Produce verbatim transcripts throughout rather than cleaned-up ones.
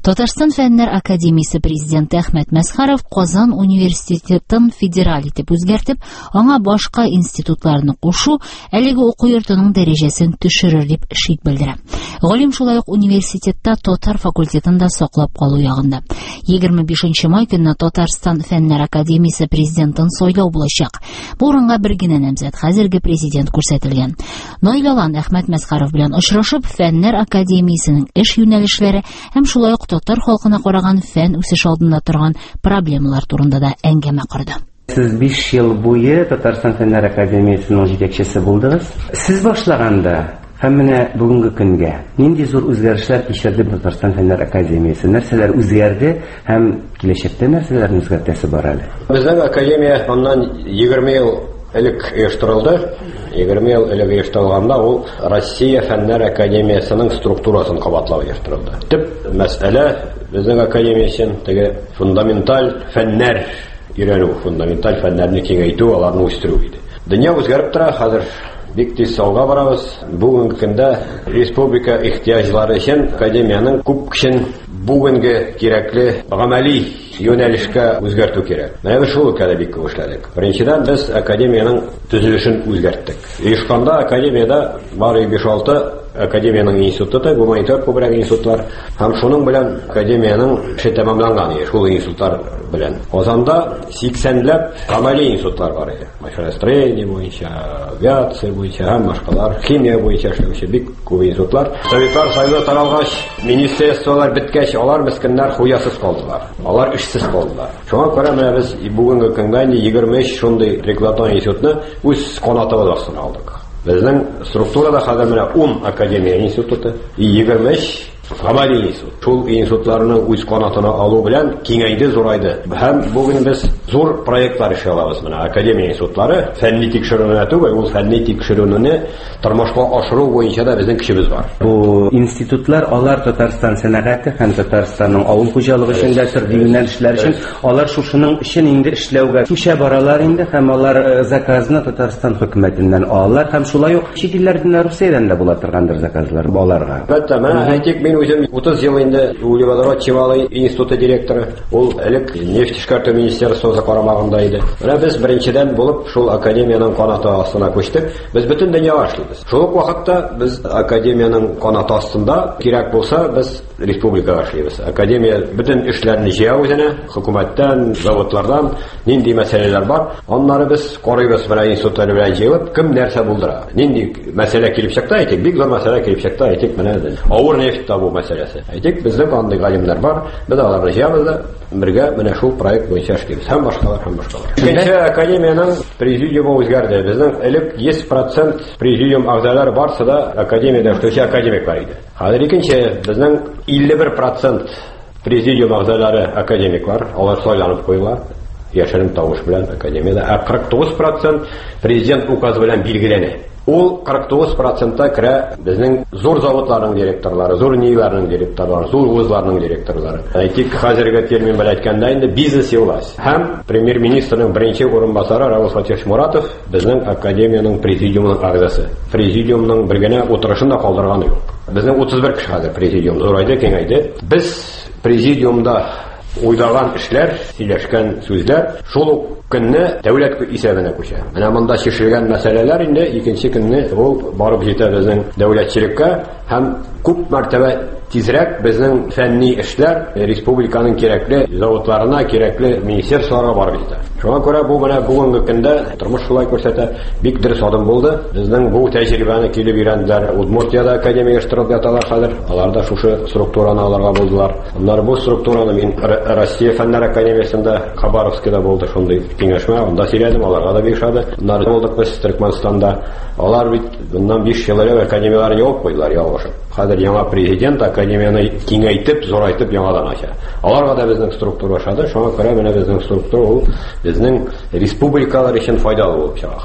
Татарстан фәннәр академиясе президенты Әхмәт Мәсхаров Казан университетын федераль итеп үзгәртеп, аңа башка институтларны кушу әлеге уку йортының дәрәҗәсен төшерер дип шик белдерә. Галим шулай ук университетта татар факультетында саклап калу ягында. егерме бишенче май көнне Татарстан фәннәр академиясе президентын сайлау булачак. Бу урынга бер генә намзәт хәзерге президент күрсәтелгән. Наилалан Әхмәт Мәсхаров белән очрашып, фәннәр академиясенең эш юнәлешләре һәм шулай ук татар халкына караган фән үсеш алдында торган проблемалар турында да әңгәмә корды. Сез биш ел буе Татарстан фәннәр академиясенең җитәкчесе булдыгыз. Сез башлаганда һәм менә бүгенге көнгә нинди зур үзгәрешләр кичерде Татарстан фәннәр академиясе? Нәрсәләр үзгәрде һәм киләчәктә нәрсәләрне үзгәртәсе бар әле? Безнең академия моннан егерме ел элек оештырылды. егерме ел элек оештырылганда ул Россия фәннәр академиясының структурасын кабатлап оештырылды. Төп мәсьәлә безнең академия өчен теге фундаменталь фәннәр өйрәнү, фундаменталь фәннәрне киңәйтү, аларны үстерү иде. Дөнья үзгәреп тора, хәзер бик тиз алга барабыз. Бүгенге көндә республика ихтиҗлары өчен академияның күп кешен бүгенге кирәкле гамәли юнәлешкә үзгәртү кирәк. Менә шул өлкәдә бик күп эшләдек. Беренчедән без академияның төзелешен үзгәрттек. Оешканда академиядә бары биш алты академияның институты, гуманитар күбрәк институтлар һәм шуның белән академияның эше тәмамланган иде, шул институтлар белән. Казанда сиксәнләп гамәли институтлар бар иде. Машиностроение буенча, авиация буенча һәм башкалар, химия буенча эшләүче бик күп институтлар. Советтар Союзы таралгач, министрлыклар беткәч, алар мескеннәр хуясыз калдылар. Алар эшсез калдылар. Шуңа күрә менә без бүгенге көнгә егерме өч шундый регулятор институтны үз канатыбыз астына алдык. Безнең структурада хәзер менә ун академия институты, егерме өч гамәли институт. Шул институтларны үз канатына алу белән киңәйде, зурайды. Һәм бүген без зур проектлар эшләп алабыз менә академия институтлары фәнни тикшерүне түгел, ул фәнни тикшерүне тормышка ашыру буенча да безнең көчебез бар. Бу институтлар алар Татарстан сәнәгате һәм Татарстанның авыл хуҗалыгы өчен дә төрле юнәлешләр өчен алар шушының өчен инде эшләүгә күчә баралар инде һәм алар заказны Татарстан хөкүмәтеннән алалар һәм шулай ук чит илләрдән Русиядән дә була торгандыр заказлар аларга. Әлбәттә, менә әйтик, мин үзем утыз ел инде Углеводород Чевалый институты директоры, ул элек нефть эшкәртү министрлыгы карамагында иде. Менә без беренчедән булып шул академияның канаты астына күчтек. Без бөтен дөньяга эшлибез. Шул ук вакытта без академияның канаты астында кирәк булса, без республикага эшлибез. Академия бөтен эшләрне җыя үзенә, хөкүмәттән, заводлардан нинди мәсьәләләр бар, аннары без карыйбыз менә институтлар белән җыелып, кем нәрсә булдыра. Нинди мәсьәлә килеп чыкты, әйтик, бик зур мәсьәлә килеп чыкты, әйтик, менә авыр нефть табу мәсьәләсе. Әйтик, безнең андый галимнәр бар, без аларны җыябыз да бергә менә шул проект буенча эшлибез. Һәм башкалар, һәм башкалар. Икенче академияның президиумы үзгәрде. Безнең элек йөз процент президиум әгъзалары барса да академиядә эшләүче академиклар иде. Хәзер икенче безнең илле бер процент президиум әгъзалары академиклар, алар сайланып куела. Яшерен тавыш белән академиядә, ә кырык тугыз процент президент указы белән билгеләнә. Ул кырык тугыз процентта керә безнең зур заводларның директорлары, зур ниләрнең директорлары, зур вузларның директорлары. Әйтик, хәзерге термин белән әйткәндә инде бизнес власть. Һәм премьер-министрның беренче урынбасары Равил Фатихович Муратов безнең академияның президиумының әгъзасы. Президиумның бер генә утырышында калдырганы юк. Безнең утыз бер кеше хәзер президиум зурайды, киңәйде. Без президиумда уйлаган эшләр, сөйләшкән сүзләр шул ук көнне дәүләт исәбенә күчә. Менә монда чишелгән мәсьәләләр инде икенче көнне ул барып җитә безнең дәүләтчелеккә һәм күп мәртәбә тизрәк безнең фәнни эшләр республиканың кирәкле заводларына, кирәкле министрлыкларга барып җитә. Шуңа күрә бу менә бүгенге көндә тормыш шулай күрсәтә, бик дөрес адым булды. Безнең бу тәҗрибәне килеп өйрәнделәр. Удмуртиядә академия оештырып яталар хәзер. Алар да шушы структураны аларга булдылар. Алар бу структураны мин Россия фәннәр академиясендә Хабаровскида булды шундый киңәшмә, анда сөйләдем, аларга да биршады. Алар булдык без Төркмәнстанда. Алар бит bundan биш ел элек академиялар ябып куйдылар ялгышып. Хәзер яңа президент академияны киңәйтеп, зурайтып яңадан ача. Аларга да безнең структура ашады. Шуңа күрә менә безнең структура ул безнең республикалар өчен файдалы булып чыга.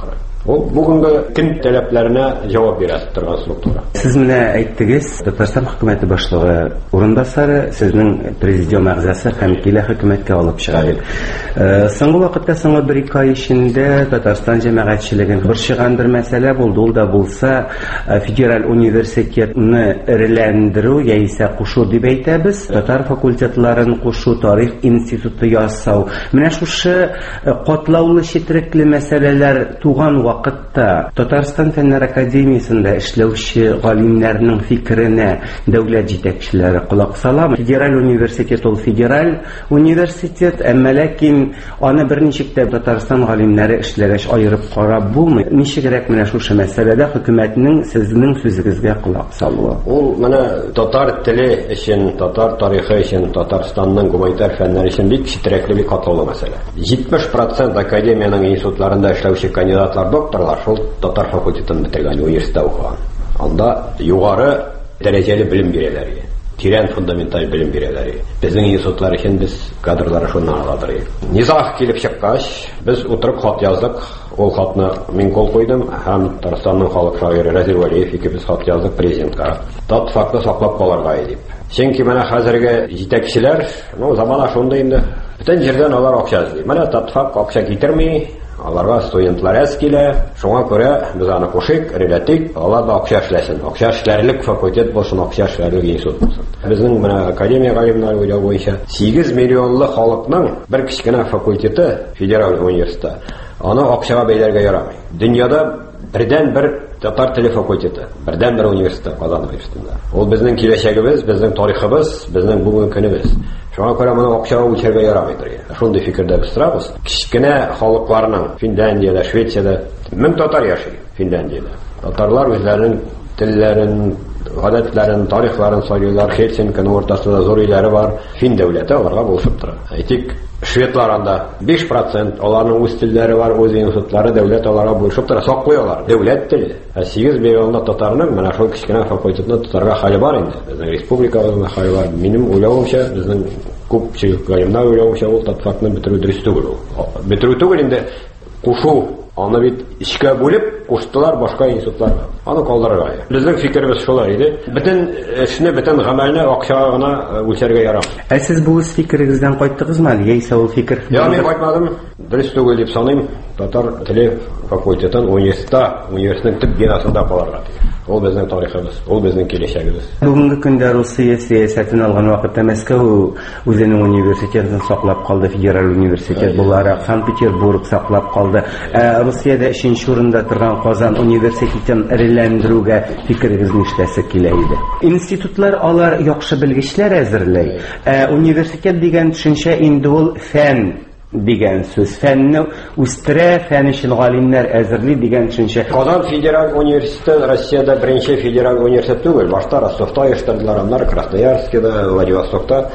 Ул бүгенге көн таләпләренә җавап бирә торган структура. Сез менә әйттегез, Татарстан хөкүмәте башлыгы урынбасары сезнең президиум әгъзасы һәм килә хөкүмәткә алып чыга дип. Соңгы вакытта, соңгы бер-ике ай эчендә Татарстан җәмәгатьчелеген борчыган бер мәсьәлә булды. Ул да булса, федераль университетны эреләндерү яисә кушу дип әйтәбез. Татар факультетларын кушу, тарих институты ясау. Менә шушы катлаулы четерекле мәсьәләләр туган вакытта Татарстан фәннәр академиясендә эшләүче галимнәрнең фикеренә дәүләт җитәкчеләре колак саламы? Федераль университет ул федераль университет, әмма ләкин аны берничек тә Татарстан галимнәре эшләгәч аерып карап булмый. Ничегрәк менә шушы мәсьәләдә хөкүмәтнең сезнең сүзегезгә колак салуы? Ул менә татар теле өчен, татар тарихы өчен, Татарстанның гуманитар фәннәр өчен бик четерекле, бик катлаулы мәсьәлә. җитмеш процент академияның институтларында эшләүче кандидатлар, докторлар шул татар факультетын бетергән, университетта укыган. Анда югары дәрәҗәле белем бирәләр. Тирән фундаменталь белем бирәләр. Безнең институтлар өчен без кадрлар шуннан аладыр. Низах килеп чыккач, без утырып хат яздык. Ул хатны мин кол куйдым һәм Татарстанның халык шагыйре Разил Валиев икебез хат яздык президентка. Тот факты саклап калырга дип. Чөнки менә хәзерге җитәкчеләр, ну замана шунда инде. Бүтән җирдән алар акча эзли. Менә тот факт акча китерми, аларга студентлар әз килә. Шуңа күрә без аны кушыйк, релятик, алар да акча эшләсен. Акча эшләрлек факультет булсын, акча эшләрлек институт булсын. Безнең менә академия галимнәре уйлау буенча сигез миллионлы халыкның бер кичкенә факультеты, федераль университеты, аны акчага бәйләргә ярамый. Дөньяда бердән бер татар теле факультеты, бердән бер университет Казан университетында. Ул безнең киләчәгебез, безнең тарихыбыз, безнең бүгенге көнебез. Шуңа күрә моны акчага үлчәргә ярамый. Шундый фикердә без торабыз. Кичкенә халыкларның Финляндиядә, Швециядә мең татар яши. Финляндиядә татарлар үзләренең телләрен, гадәтләрен, тарихларын сайлыйлар. Хельсинкиның ортасында зур өйләре бар. Фин дәүләте аларга булышып тора. Әйтик, шведлар анда биш процент аларның үз телләре бар, үз институтлары, дәүләт аларга булышып тора, саклый алар. Дәүләт теле. сигез миллионлы татарның менә шул кичкенә факультетны тотарга хәле бар инде. Безнең республикабызда хәле бар. Минем уйлавымча, безнең күпчелек галимнар уйлавымча, ул татфакны бетерү дөрес түгел. Бетерү түгел инде, кушу. Аны бит ичкә бүлеп куштылар башка институтларга. Аны калдырырга. Безнең фикербез шулай иде. Бөтен эшне, бөтен гамәлне акчага гына үлчәргә ярамый. Ә сез бу үз фикерегездән кайттыгызмы? Яисә ул фикер? Я мин кайтмадым. Дөрес түгел дип саныйм. Татар теле факультетын университетта, университетның төп бинасында калырга. Ул безнең тарихыбыз, ул безнең киләчәгебез. Бүгенге көндә Русия сәясәтен алган вакытта Мәскәү үзенең университетын саклап калды, федераль университет буларак, Санкт-Петербург саклап калды. Ә Русиядә өченче урында торган Казан университетын эреләндерүгә фикерегез нишләсе килә иде? Институтлар алар яхшы белгечләр әзерләй. Ә университет дигән төшенчә инде ул фән дигән сүз. Фәнне үстерә, фән өчен галимнәр әзерли дигән төшенчә. Казан федераль университеты Россиядә беренче федераль университет түгел. Башта Ростовта оештырдылар, аннары Красноярскида, Владивостокта.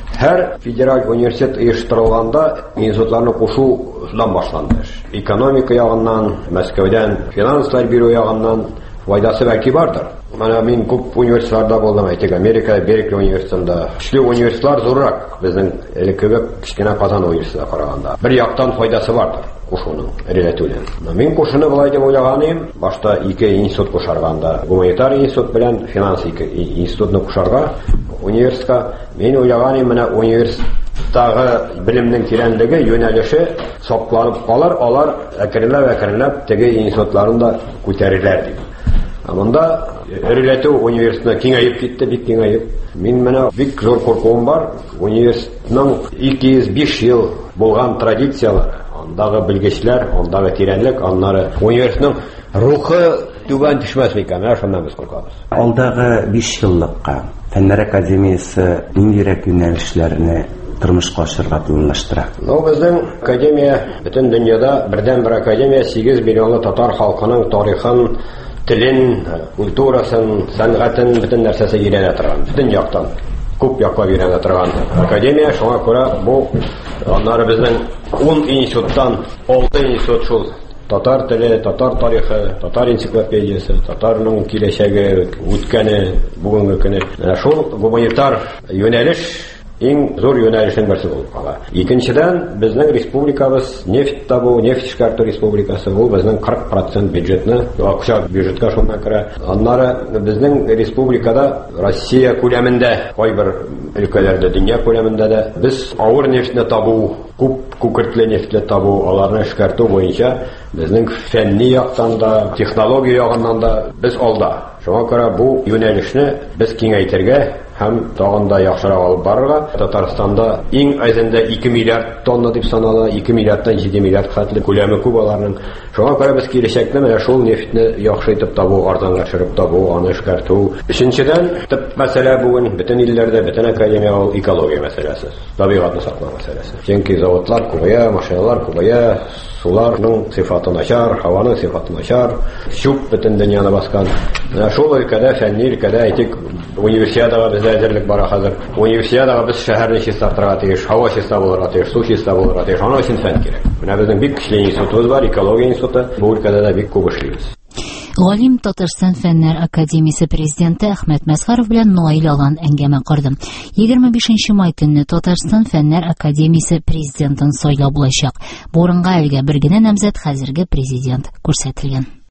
Һәр федераль университет оештырылганда институтларны кушудан башланды. Экономика ягыннан, Мәскәүдән, финанслар бирү ягыннан файдасы бәлки бардыр. Менә мин күп университетларда булдым, әйтик, Америкада Беркли университетында. Көчле университетлар зуррак безнең элеккеге кичкенә Казан университетына караганда. Бер яктан файдасы бардыр кушуның, релятивлен. Мин кушуны булай дип уйлаганым, башта ике институт кушарганда, гуманитар институт белән финанс институтны кушарга, университетка. Мин уйлаганым, менә университеттагы белемнең тирәнлеге, юнәлеше сакланып калыр, алар әкренләп-әкренләп теге институтларында күтәреләр дип. Монда Релятив университетына киңәйеп китте, бик киңәйеп. Мин менә бик зур куркуым бар. Университетның ике йөз биш ел булган традициялары, андагы белгечләр, андагы тирәнлек, аннары университетның рухы түбән төшмәс микән? Менә шуннан без куркабыз. Алдагы биш еллыкка Фәннәр академиясе ниндирәк юнәлешләрне тормышка ашырга планлаштыра? Ну, безнең академия бөтен дөньяда бердән-бер академия сигез миллионлы татар халкының тарихын, телен, культурасын, сәнгатен, бөтен нәрсәсе өйрәнә торган. Бөтен яктан, күп яклап өйрәнә торган академия. Шуңа күрә бу аннары безнең ун институттан алты институт шул. Татар теле, татар тарихы, татар энциклопедиясе, татарның киләчәге, үткәне, бүгенге көне. Шул гуманитар юнәлеш иң зур юнәлешнең берсе булып кала. Икенчедән, безнең республикабыз нефть табу, нефть эшкәртү республикасы, ул безнең кырык процент бюджетны, акча бюджетка шуннан керә. Аннары безнең республикада Россия күләмендә, кайбер өлкәләрдә, дөнья күләмендә дә без авыр нефтьне табу, күп күкертле нефтьне табу, аларны эшкәртү буенча безнең фәнни яктан да, технология ягыннан да без алда. Шуңа күрә бу юнәлешне без киңәйтергә һәм тагын да яхшырак алып барырга. Татарстанда иң әзендә ике миллиард тонна дип санала, ике миллиардтан җиде миллиард хәтле күләме күп аларның. Шуңа күрә без киләчәктә менә шул нефтьне яхшы итеп табу, арзанлашырып табу, аны эшкәртү. Өченчедән, төп мәсьәлә бүген бөтен илләрдә, бөтен академия ул экология мәсьәләсе, табигатьне саклау мәсьәләсе. Чөнки заводлар күбәя, машиналар күбәя, суларның сыйфаты начар, һаваның сыйфаты начар, чүп бөтен дөньяны баскан. Менә шул өлкәдә, фәнни өлкәдә, әйтик, универсиадага бездә әзерлек бара хәзер. Универсиадага без шәһәрне чистартырга тиеш, һава чиста булырга тиеш, су чиста булырга тиеш. Аның өчен фән кирәк. Менә безнең бик көчле институтыбыз бар, экология институты. Бу өлкәдә дә бик күп эшлибез. Галим Татарстан Фәннәр академиясе президенты Әхмәт Мәсхәров белән Наил Алан әңгәмә кырды. егерме бишенче май көнне Татарстан Фәннәр академиясе президентын сайлау булачак. Бу урынга әлегә бер генә намзәт, хәзерге президент күрсәтелгән.